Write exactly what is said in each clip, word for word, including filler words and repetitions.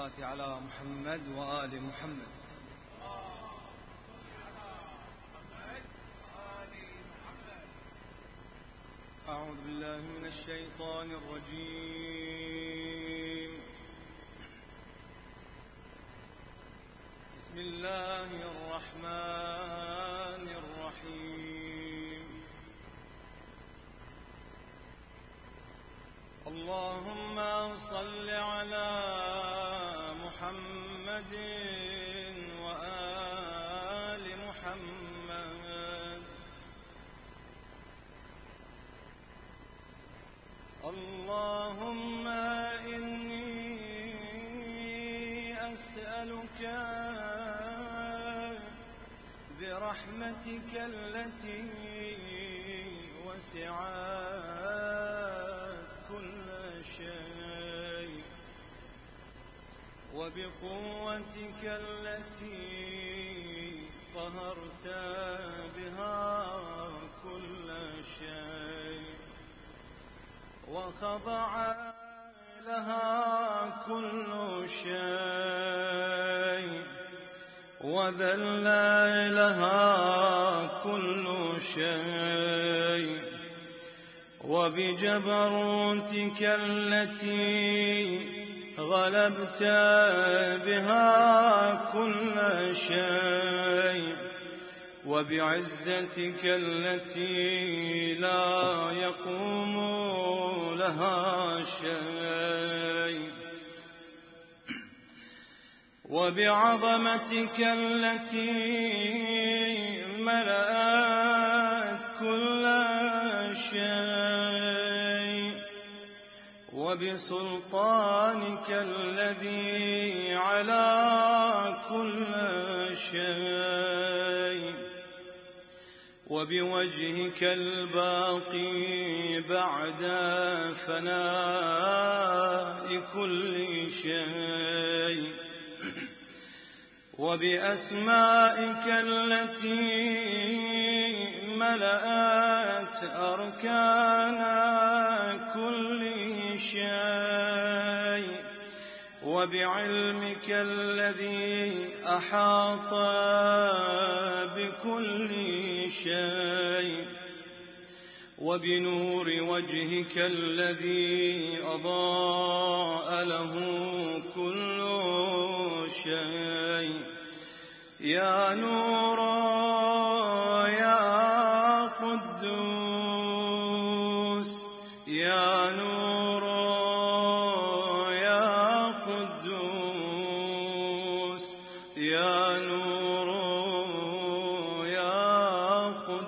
الصلاة على محمد وآل محمد. أعوذ بالله من الشيطان الرجيم. بسم الله الرحمن الرحيم. اللهم صل على محمد وآل محمد. اللهم إني أسألك برحمتك التي وسعت كل شيء وبقوتك التي قهرت بها كل شيء وخضع لها كل شيء وذل لها كل شيء وبجبروتك التي غلبت بها كل شيء وبعزتك التي لا يقوم لها شيء وبعظمتك التي ملأت كل شيء وبسلطانك الذي على كل شيء وبوجهك الباقي بعد فناء كل شيء وبأسمائك التي ملأت أركان كل شيء وبعلمك الذي أحاط بكل شيء وبنور وجهك الذي أضاء له كل شيء. يا نور يا قدوس يا نور يا قدوس يا نور يا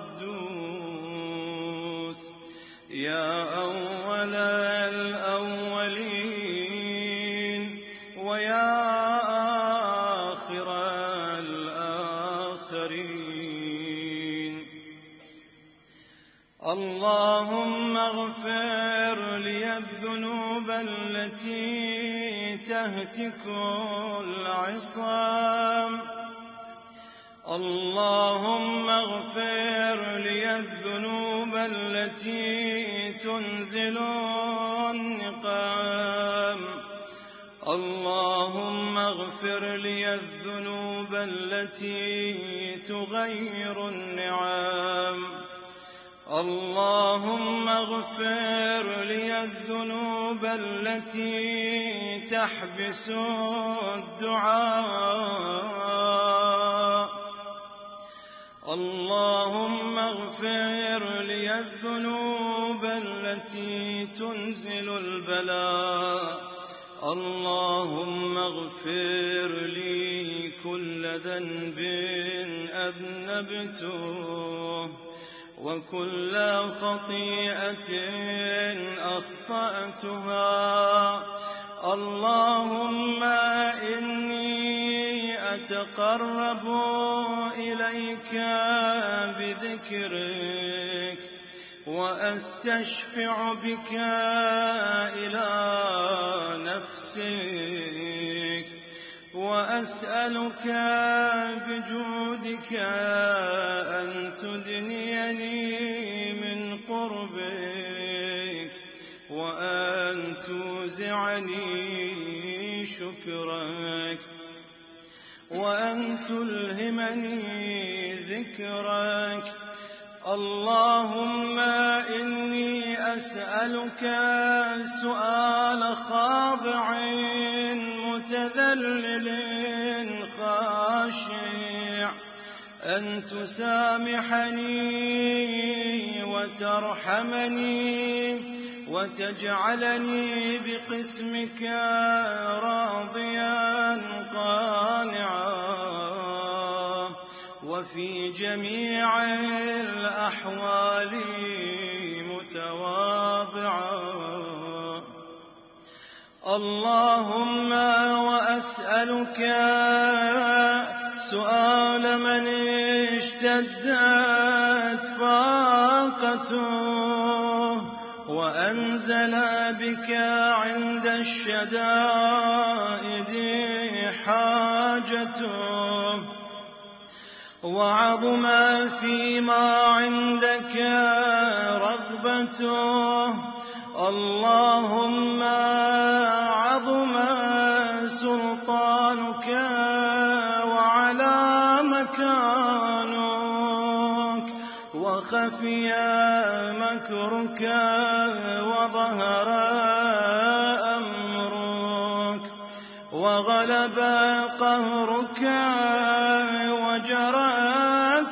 قدوس يا أول الأولين ويا آخر الآخرين. اللهم اغفر لي الذنوب التي تهتك العصام. اللهم اغفر لي الذنوب التي تنزل النقام. اللهم اغفر لي الذنوب التي تغير النعام. اللهم اغفر لي الذنوب التي تحبس الدعاء. اللهم اغفر لي الذنوب التي تنزل البلاء. اللهم اغفر لي كل ذنب أذنبته وكل خطيئة أخطأتها. اللهم إني أتقرب إليك بذكرك وأستشفع بك إلى نفسك وأسألك بجودك أن تدنيني من قربك وأن توزعني شكرك وأن تلهمني ذكرك. اللهم إني أسألك سؤال خاضع متذلل خاشع أن تسامحني وترحمني وتجعلني بقسمك راضيا قانعا وفي جميع الأحوال متواضعا. اللهم وأسألك سؤال من اشتدت فاقته وأنزل بك عند الشدائد حاجته وعظم فيما عندك رغبته. اللهم عظم سلطانك وعلى مكانك وخفي مكرك وظهر أمرك وغلب قهرك وجرت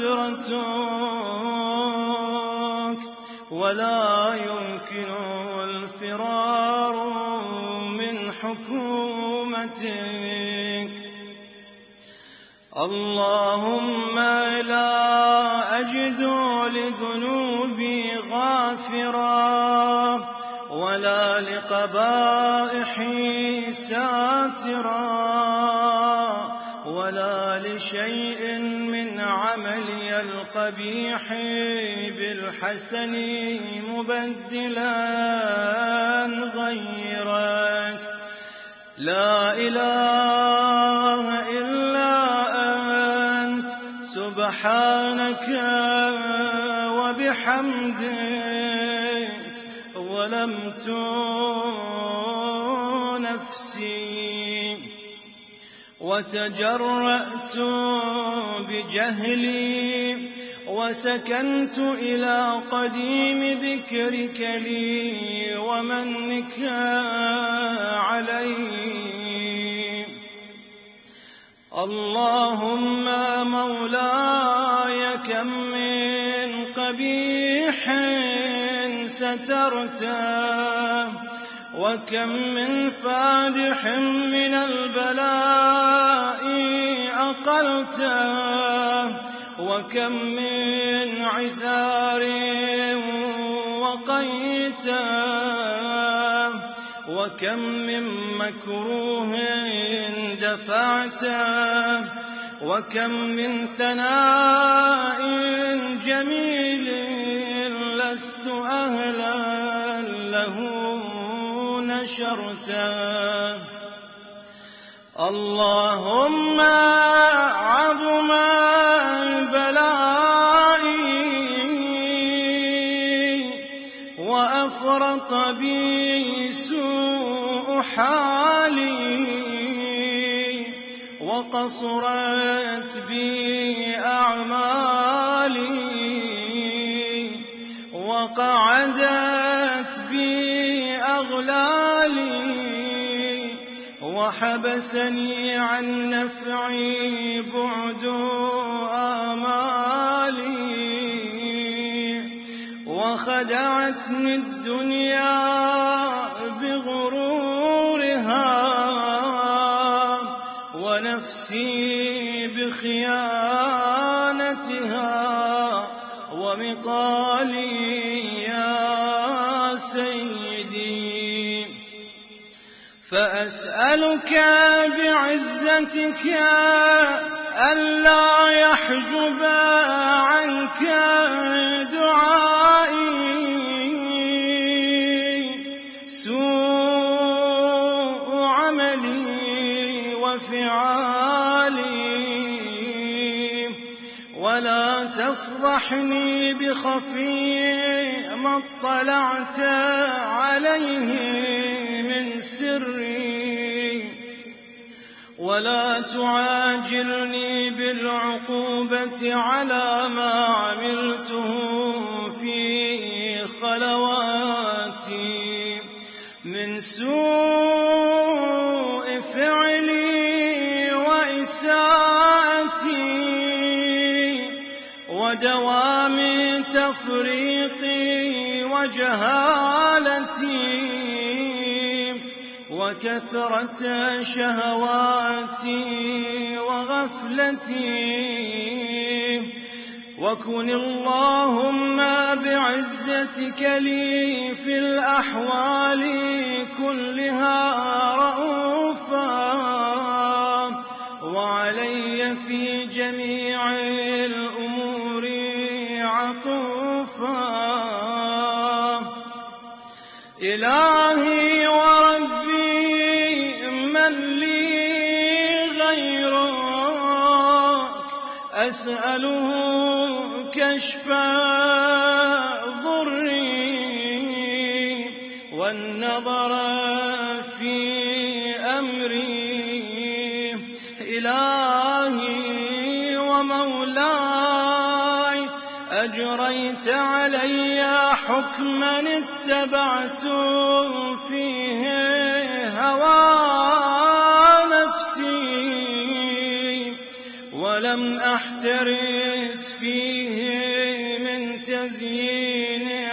قدرتك ولا يمكن الفرار من حكومتك. اللهم لا أجد لذنوبي غافرا ولا لقبائحي ساترا ولا لشيء من عملي القبيح بالحسن مبدلا غيرك. لا إله إلا أنت سبحانك وبحمدك ظلمت نفسي وتجرأت بجهلي وسكنت إلى قديم ذكرك لي ومنك علي. اللهم مولاي كم من قبيح سترته وكم من فادح من البلاء أقلته وكم من عثار وقيته وكم من مكروه دفعته وكم من ثناء جميل لست أهلا له نشرته. اللهم عظم بلائي وأفرط بي سوء حالي وقصرت بي أعمالي وقعدت بي أغلالي وحبسني عن نفعي بعد آمالي وخدعتني الدنيا بغرورها ونفسي بخيانتها ومقالي يا سيدي. فأسألك بعزتك ألا يحجب عنك دعائي سوء عملي وفعالي ولا تفضحني بخفي ما اطلعت عليه من سري ولا تعاجلني بالعقوبة على ما عملته في خلواتي من سوء فعلي وإساءتي ودوام تفريطي وجهالتي وكثرة شهواتي وغفلتي. وكن اللهم بعزتك لي في الأحوال كلها رؤوفا وعلي في جميع الأمور عطوفا. إلهي وربي من لي غيرك أسأله كشف ضري والنظر في أمري. إلهي ومولاي أجريت علي حكما اتبعت فيه هوى نفسي ولم أحترس فيه من تزيين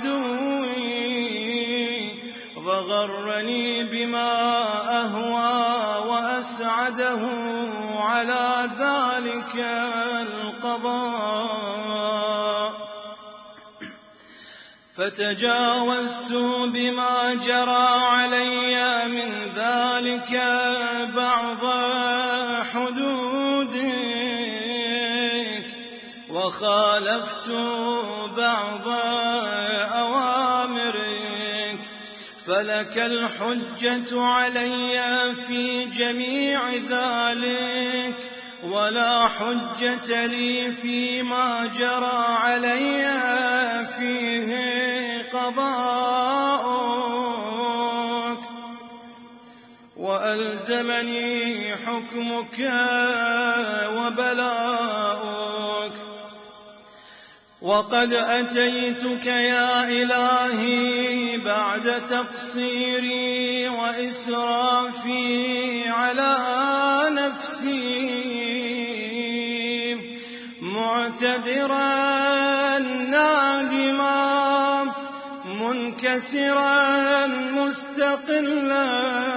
عدوي فغرني بما أهوى وأسعده على ذلك القضاء. فتجاوزت بما جرى علي من ذلك بعض حدودك وخالفت بعض أوامرك فلك الحجة علي في جميع ذلك ولا حجة لي فيما جرى علي فيه قضاؤك. وألزمني حكمك وبلاؤك وقد أتيتك يا إلهي بعد تقصيري وإسرافي على نفسي معتذرا نادما منكسرا مستقلا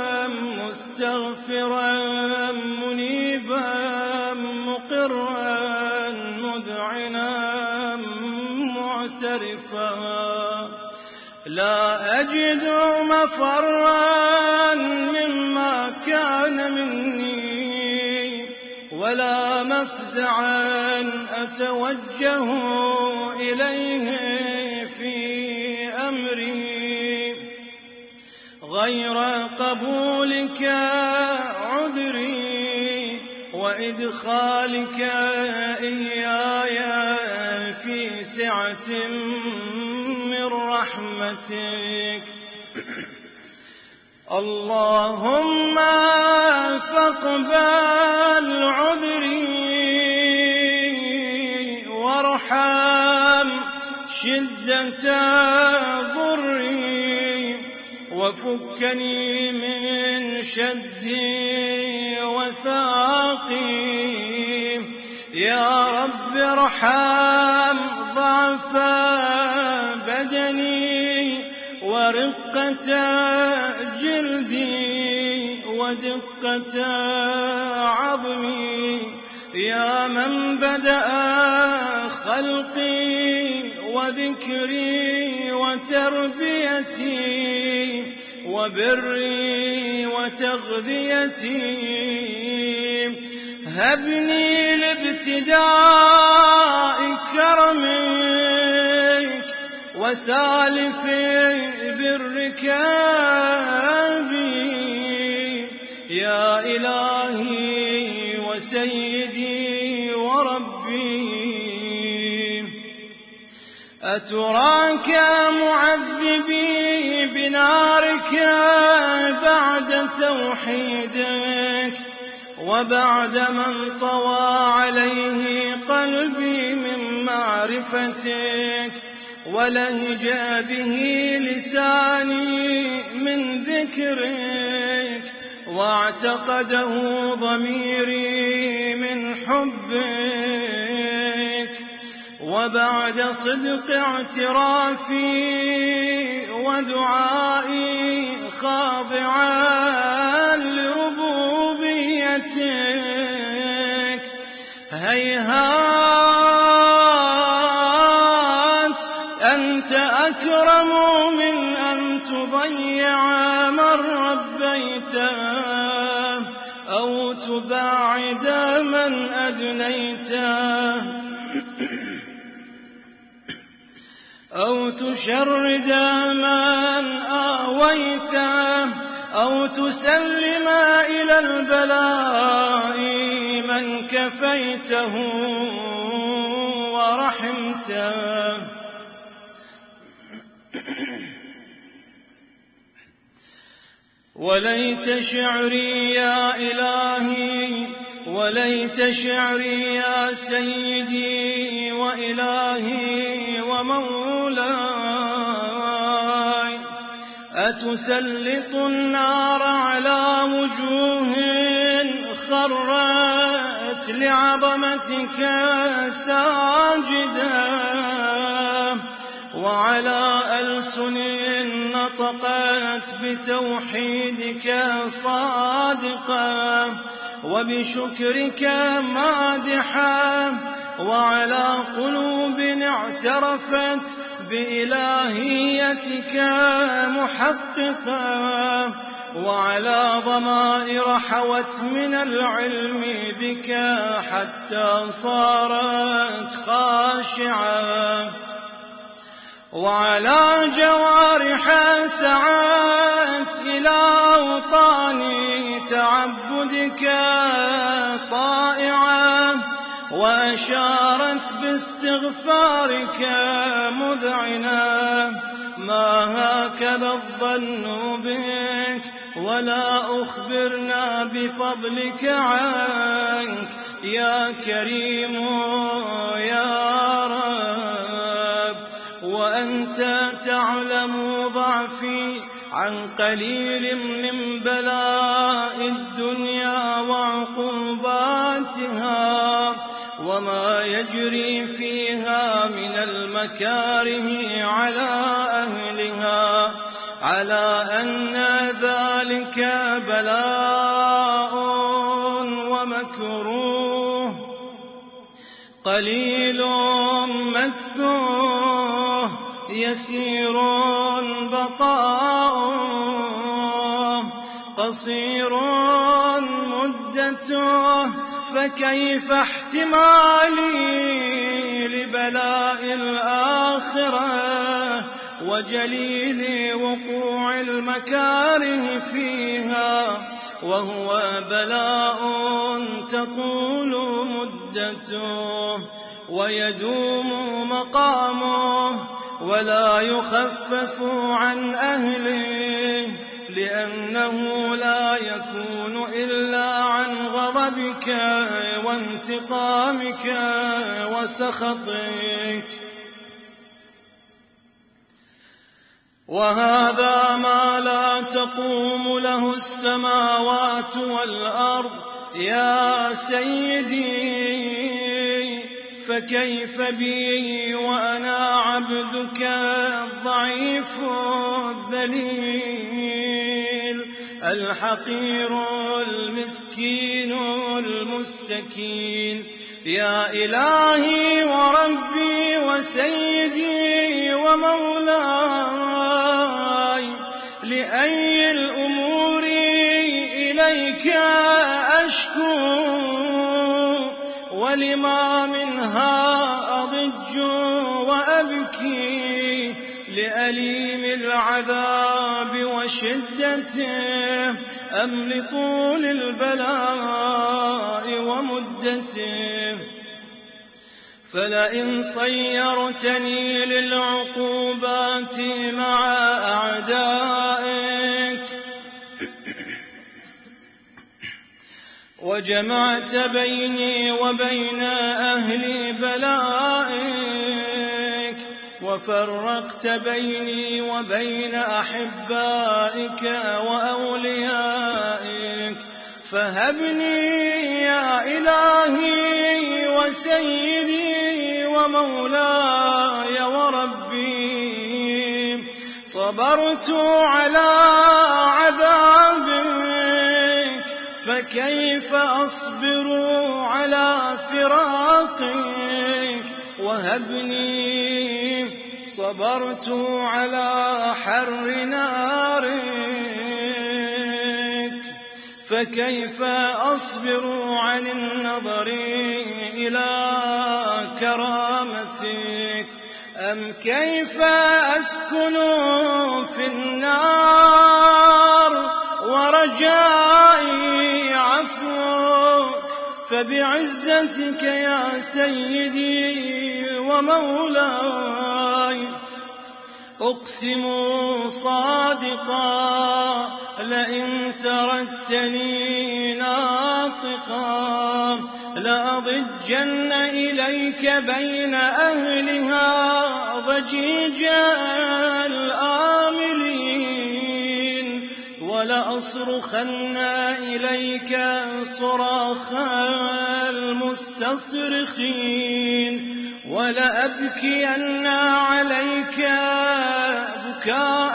مستغفرا منيبا مقرا مذعنا معترفا لا أجد مفرا مما كان مني ولا مفزعا أتوجه إليه في أمري غير قبولك عذري وإدخالك إياي في سعة من رحمتك. اللهم فاقبل عذري وارحم شدة ضري وفكني من شدي وثاقي. يا رب ارحم ضعف بدني ورقة جلدي ودقة عظمي. يا من بدأ خلقي وذكري وتربيتي وبري وتغذيتي هبني لابتداء كرمك وسالف برك بي. يا إلهي وسيدي وربي أتراك معذبي بنارك بعد توحيدك وبعدما انطوى عليه قلبي من معرفتك، ولهج به لساني من ذكرك، واعتقده ضميري من حبك. وبعد صدق اعترافي ودعائي خاضعا لربوبيتك، هيهات أنت أكرم من أن تضيع من ربيته، أو تباعد من أدنيته، أو تشرد من آويته، أو تسلم إلى البلاء من كفيته ورحمته. وليت شعري يا إلهي، وليت شعري يا سيدي وإلهي ومولاي، أتسلط النار على وجوه خرت لعظمتك ساجدة، وعلى ألسن نطقت بتوحيدك صادقة، وبشكرك مادحة، وعلى قلوب اعترفت بإلهيتك محققة، وعلى ضمائر حوت من العلم بك حتى صارت خاشعة، وعلى جوارح سعت إلى أوطان تعبدك طائعة، وأشارت باستغفارك مذعنة. ما هكذا الظن بك، ولا أخبرنا بفضلك عنك يا كريم يا رب. وأنت تعلم ضعفي عن قليل من بلاء الدنيا وعقوباتها، وما يجري فيها من المكاره على أهلها، على أن ذلك بلاء ومكروه قليل مكثوه يسير بقاؤه قصير مدته، فكيف احتمالي لبلاء الآخرة وجليل وقوع المكاره فيها، وهو بلاء تطول مدته ويدوم مقامه ولا يخفف عن أهله، لأنه لا يكون إلا عن غضبك وانتقامك وسخطك. وهذا ما لا تقوم له السماوات والأرض يا سيدي، فكيف بي وأنا عبدك الضعيف الذليل الحقير المسكين المستكين. يا إلهي وربي وسيدي ومولاي، لأي الأمور إليك أشكو، ولما منها أضج وأبكي، لأليم العذاب وشدته أم لطول البلاء ومدته. فلئن صيرتني للعقوبات مع أعدائك وجمعت بيني وبين أهل بلائك، وفرقت بيني وبين أحبائك وأوليائك، فهبني يا إلهي وسيدي ومولاي وربي، صبرت على عذابك، فكيف أصبر على فراقك؟ وهبني، صبرت على حر نارك، فكيف أصبر عن النظر إلى كرامتك؟ أم كيف أسكن في النار ورجائي عفوك؟ فبعزتك يا سيدي ومولاي أقسم صادقا، لئن تركتني ناطقا لأضجن إليك بين أهلها ضجيج الآملين، ولأصرخن إليك صراخ المستصرخين، ولأبكين عليك بكاء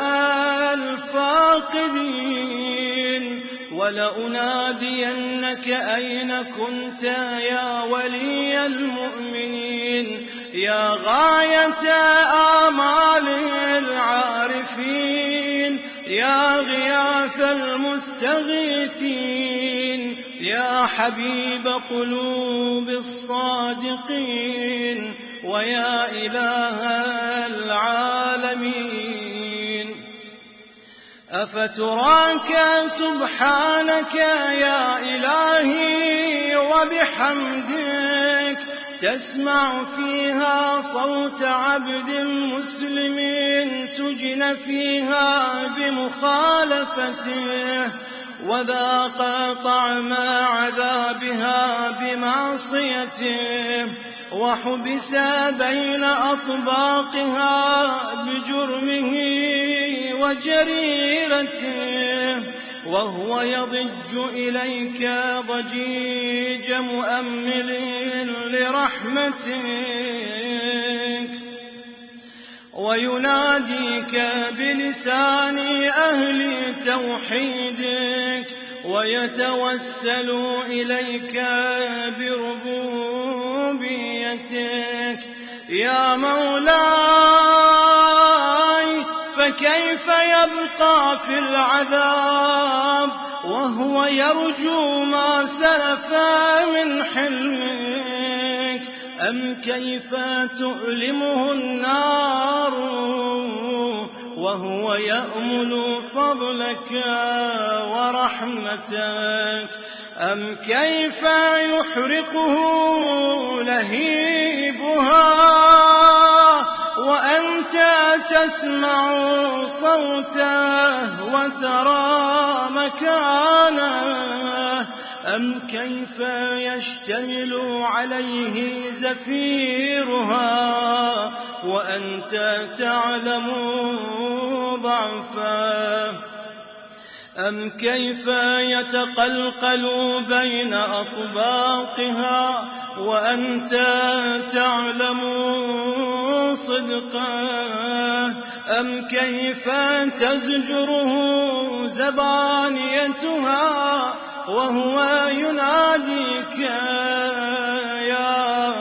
الفاقدين، ولأنادينك أين كنت يا ولي المؤمنين، يا غاية آمال العارفين، يا غياث المستغيثين، يا حبيب قلوب الصادقين، ويا إله العالمين. أفتراك سبحانك يا إلهي وبحمدك تسمع فيها صوت عبد مسلم سجن فيها بمخالفته، وذاق طعم عذابها بمعصيته، وحبس بين أطباقها بجرمه وجريرته، وهو يضج إليك ضجيج مؤمل لرحمتك، ويناديك بلسان أهل توحيدك، ويتوسل إليك بربوبيتك. يا مولاي، فكيف يبقى في العذاب وهو يرجو ما سلف من حلمك؟ أم كيف تؤلمه النار وهو يأمل فضلك ورحمتك؟ أم كيف يحرقه لهيبها وأنت تسمع صوته وترى مكانه؟ أم كيف يشتمل عليه زفيرها وأنت تعلم ضعفه؟ أم كيف يتقلقل بين أطباقها وأنت تعلم صدقه؟ أم كيف تزجره زبانيتها وهو يناديك يا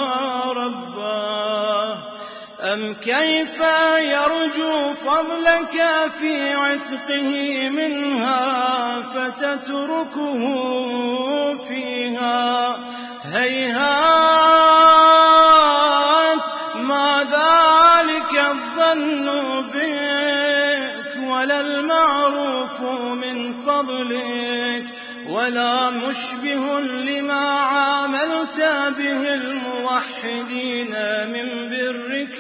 رباه؟ أم كيف يرجو فضلك في عتقه منها فتتركه فيها؟ هيهات ما ذلك الظن بك، ولا المعروف من فضلك، ولا مشبه لما عاملت به الموحدين من برك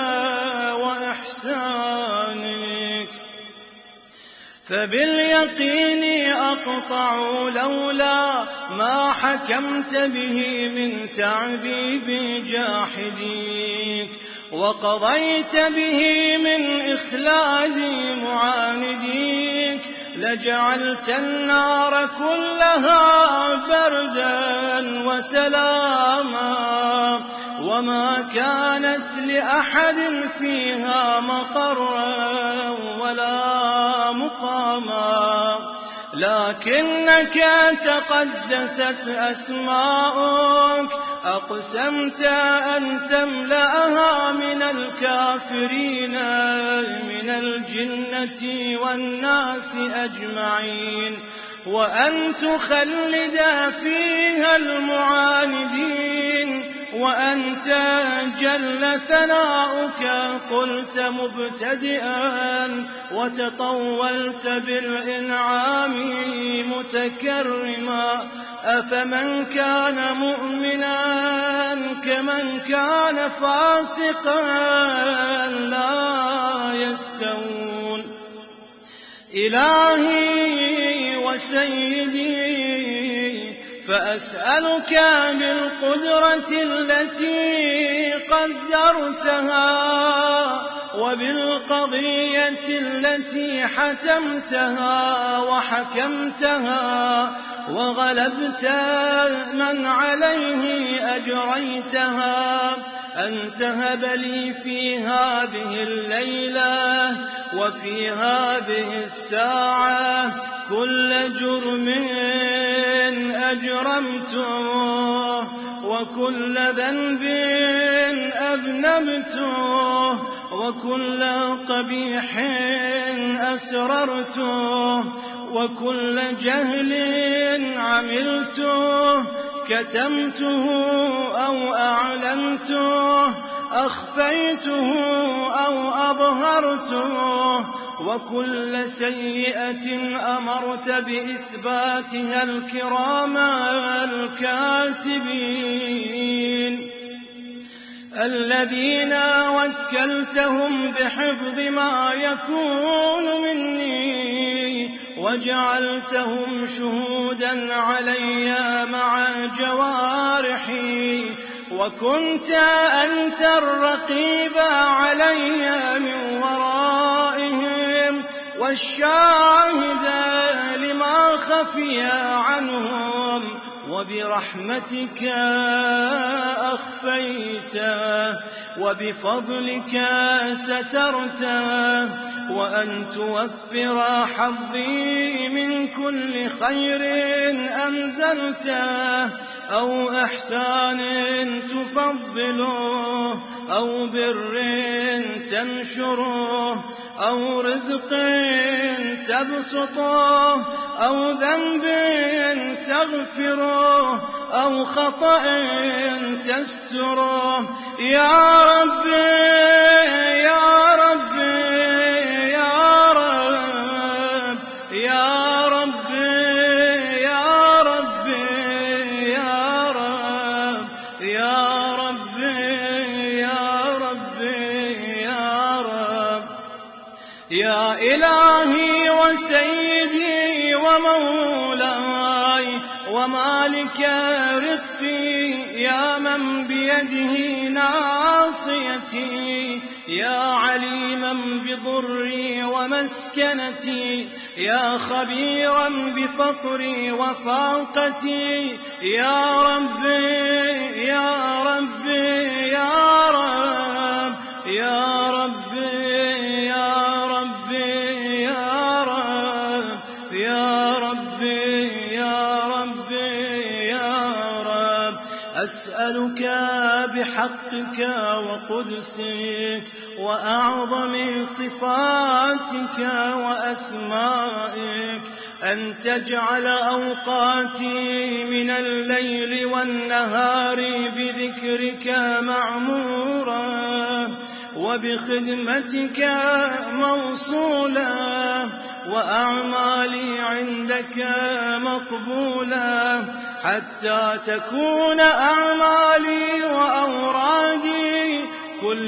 وإحسانك. فباليقين أقطع لولا ما حكمت به من تعذيب جاحديك، وقضيت به من إخلاد معانديك، لجعلت النار كلها بردا وسلاما، وما كانت لأحد فيها مقرا ولا مقاما، لكنك تقدست أسماؤك، أقسمت أن تملأها من الكافرين من الجنة والناس أجمعين، وأن تخلد فيها المعاندين، وأنت جل ثناؤك قلت مبتدئا وتطولت بالإنعام متكرما، أفمن كان مؤمنا كمن كان فاسقا لا يستوون. إلهي وسيدي فأسألك بالقدرة التي قدرتها، وبالقضية التي حتمتها وحكمتها، وغلبت من عليه أجريتها، أن تهب لي في هذه الليلة وفي هذه الساعة كل جرم أجرمته، وكل ذنب أذنبته، وكل قبيح أسررته، وكل جهل عملته، كتمته أو أعلنته، أخفيته أو أظهرته، وكل سيئة أمرت بإثباتها الكرام الكاتبين الذين وكلتهم بحفظ ما يكون مني، وجعلتهم شهودا علي مع جوارحي، وكنت أنت الرقيب علي من ورائهم، والشاهد لما خفي عنهم، وبرحمتك أخفيته، وبفضلك سترته، وأن توفر حظي من كل خير أنزلته، أو إحسان تفضله، أو بر تنشره، أو رزق تبسطه، أو ذنب تغفره، أو خطأ تستره، يا ربي يا ربي يا رب يا ربي يا ربي يا رب يا ربي يا ربي يا رب، يا إلهي وسيدي ومولاي ومالك رقي، يا من بيده ناصيتي، يا عليما بضري ومسكنتي، يا خبيرا بفقري وفاقتي، يا ربي يا ربي يا رب يا ربي يا ربي يا رب يا ربي يا ربي يا رب، أسألك بحقك وقدسك وأعظم صفاتك وأسمائك أن تجعل أوقاتي من الليل والنهار بذكرك معمورا، وبخدمتك موصولا، وأعمالي عندك مقبولا، حتى تكون أعمالي وأورادي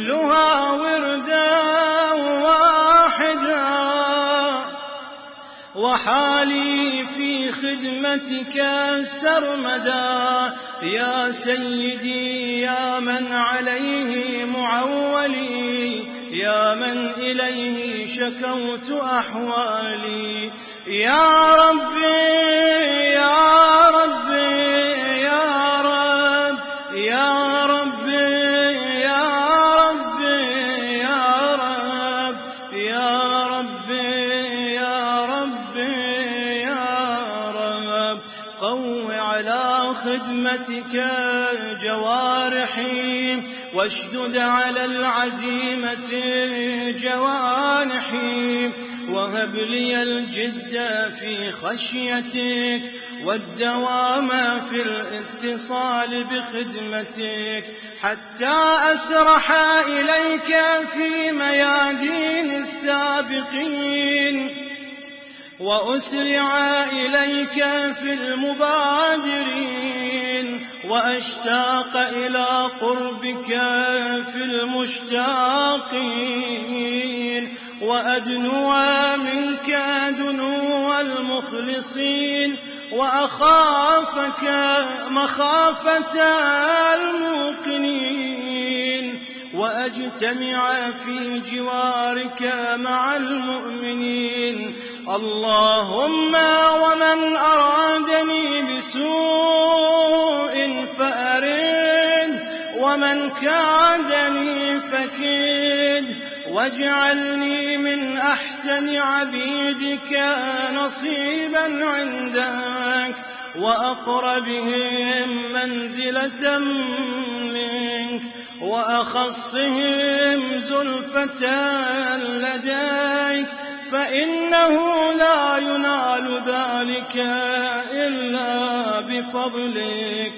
كلها وردا واحدا، وحالي في خدمتك سرمدا. يا سيدي يا من عليه معولي، يا من إليه شكوت أحوالي. يا ربي يا ربي يا رب يا ربي يا ربي يا رب يا ربي يا ربي يا رب. قو على خدمتك جوارحي، واشدد على العزيمة جوانحي، وهب لي الجد في خشيتك والدوام في الاتصال بخدمتك، حتى أسرح إليك في ميادين السابقين، وأسرع إليك في المبادرين، وأشتاق إلى قربك في المشتاقين، وأدنو منك دنو المخلصين، وأخافك مخافة الموقنين، وأجتمع في جوارك مع المؤمنين. اللهم ومن أرادني بسوء فأرد، ومن كادني فكد، واجعلني من أحسن عبيدك نصيبا عندك، وأقربهم منزلة منك، وأخصهم زلفة لديك، فإنه لا ينال ذلك إلا بفضلك.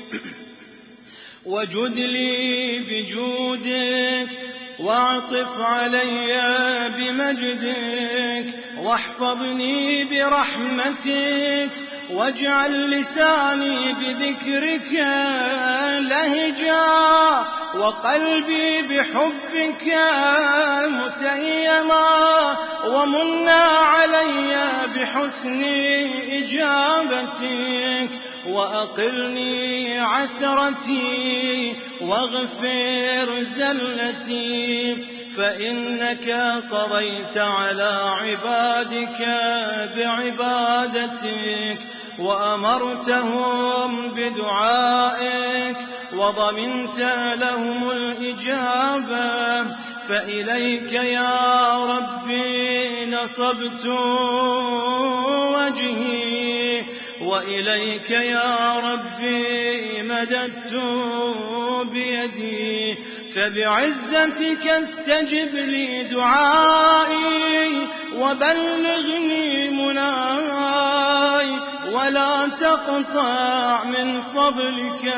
وجد لي بجودك، واعطف علي بمجدك، واحفظني برحمتك، واجعل لساني بذكرك لهجا، وقلبي بحبك متيما، ومنا علي بحسن إجابتك، وأقلني عثرتي، واغفر زلتي، فإنك قضيت على عبادك بعبادتك، وأمرتهم بدعائك، وضمنت لهم الإجابة. فإليك يا ربي نصبت وجهي، وإليك يا ربي مددت بيدي، فبعزتك استجب لي دعائي، وبلغني مناي، ولا تقطع من فضلك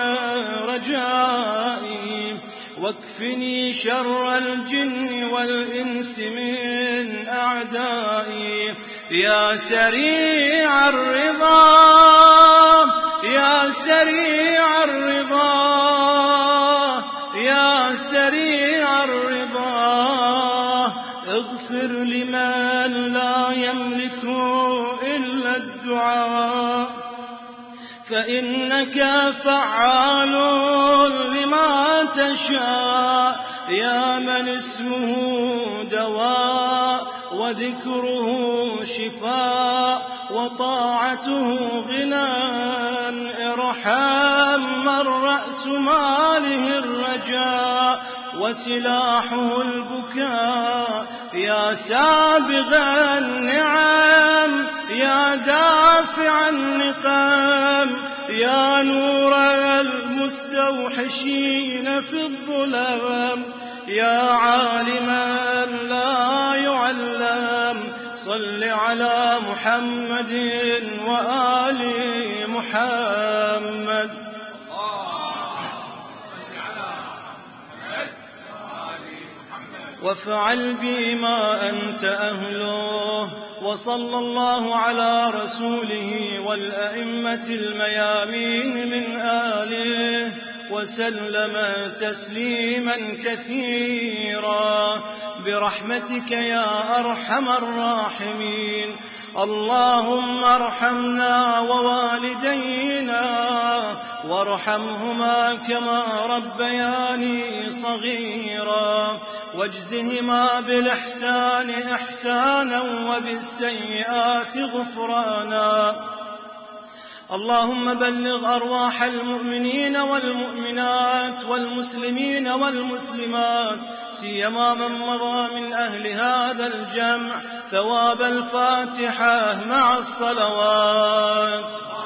رجائي، واكفني شر الجن والإنس من أعدائي. يا سريع الرضا يا سريع الرضا يا سريع الرضا، اغفر لمن لا يملك إلا الدعاء، فإنك فعال لما تشاء. يا من اسمه دواء، وذكره شفاء، وطاعته غنى، ارحم من رأس ماله الرجاء، وسلاحه البكاء. يا سابغ النعم، يا دافع النقم، يا نور المستوحشين في الظلام، يا عالما لا يعلم، صل على محمد وآل محمد. وافعل بي ما أنت أهله، وصلى الله على رسوله والأئمة الميامين من آله، وسلم تسليما كثيرا برحمتك يا أرحم الراحمين. اللهم ارحمنا ووالدينا وارحمهما كما ربياني صغيرا واجزهما بالإحسان إحسانا وبالسيئات غفرانا. اللهم بلغ أرواح المؤمنين والمؤمنات والمسلمين والمسلمات سيما من مضى من أهل هذا الجمع ثواب الفاتحة مع الصلوات.